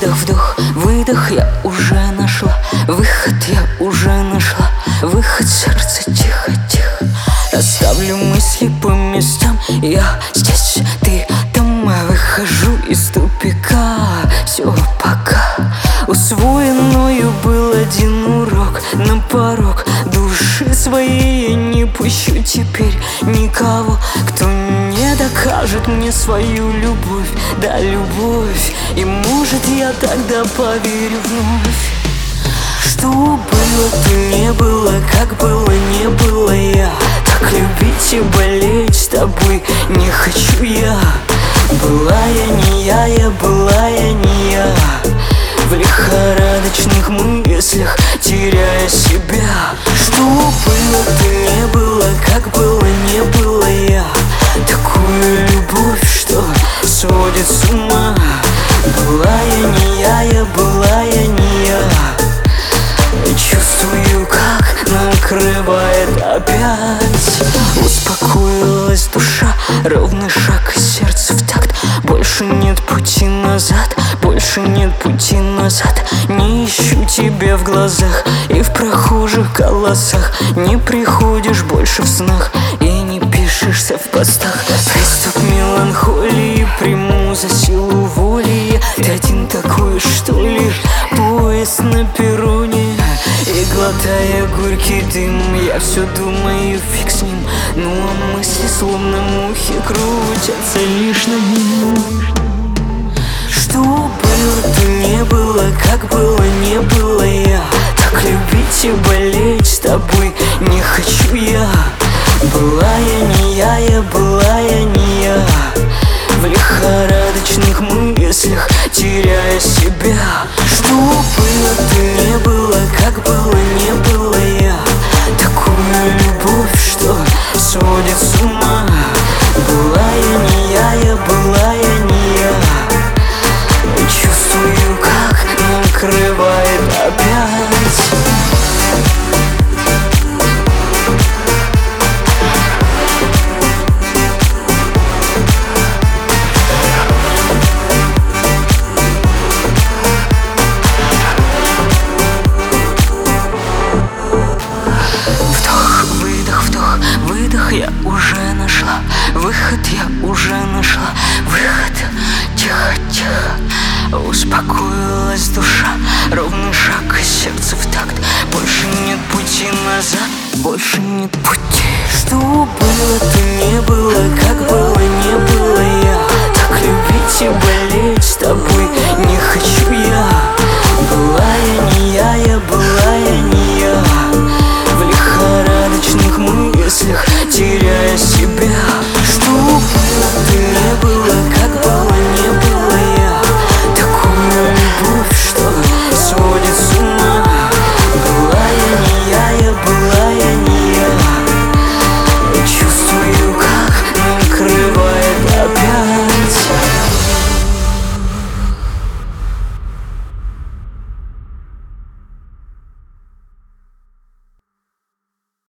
выдох, вдох, выдох. Я уже нашла выход, я уже нашла выход. Сердце тихо, тихо. Расставлю мысли по местам. Я здесь, ты там. Я выхожу из тупика. Все, пока. Усвоенную был один урок. На порог души своей я не пущу теперь никого, кто не докажет мне свою любовь. Да, любовь. И может я тогда поверю вновь. Что было, то не было, как было, не было я. Так любить и болеть с тобой не хочу я. Была я не я была я не я. В лихорадочных мыслях теряя себя. Что было, то не было, как было, не было я. Такую любовь, что сводит с ума. Была я не я была я не я. Чувствую, как накрывает опять. Успокоилась душа, ровный шаг и сердце в такт. Больше нет пути назад, больше нет пути назад. Не ищу тебя в глазах и в прохожих голосах. Не приходишь больше в снах и не пишешься в постах. Приступ меланхолии приму за силу воли. Ты один такой, что ли? Поезд на перроне. И глотая горький дым, я все думаю, фиг с ним. Ну а мысли словно мухи крутятся лишь над ним. Что было, то не было, как было, не было я. Так любить и болеть с тобой не хочу я. Была я не я была я не я. В лихорадочных мыслях теряя себя. Что было, то не было, как было, не было я. Такую любовь, что сводит с ума. Была я не я была я не я. Чувствую, как накрывает опять. Я уже нашла выход, я уже нашла выход. Тихо, тихо. Успокоилась душа, ровный шаг и сердце в такт. Больше нет пути назад, больше нет пути. Что было, то не было, как было, не было я. Так любить и болеть с тобой не хочу я. Была я не я была я не я. В лихорадочных мыслях теряя себя.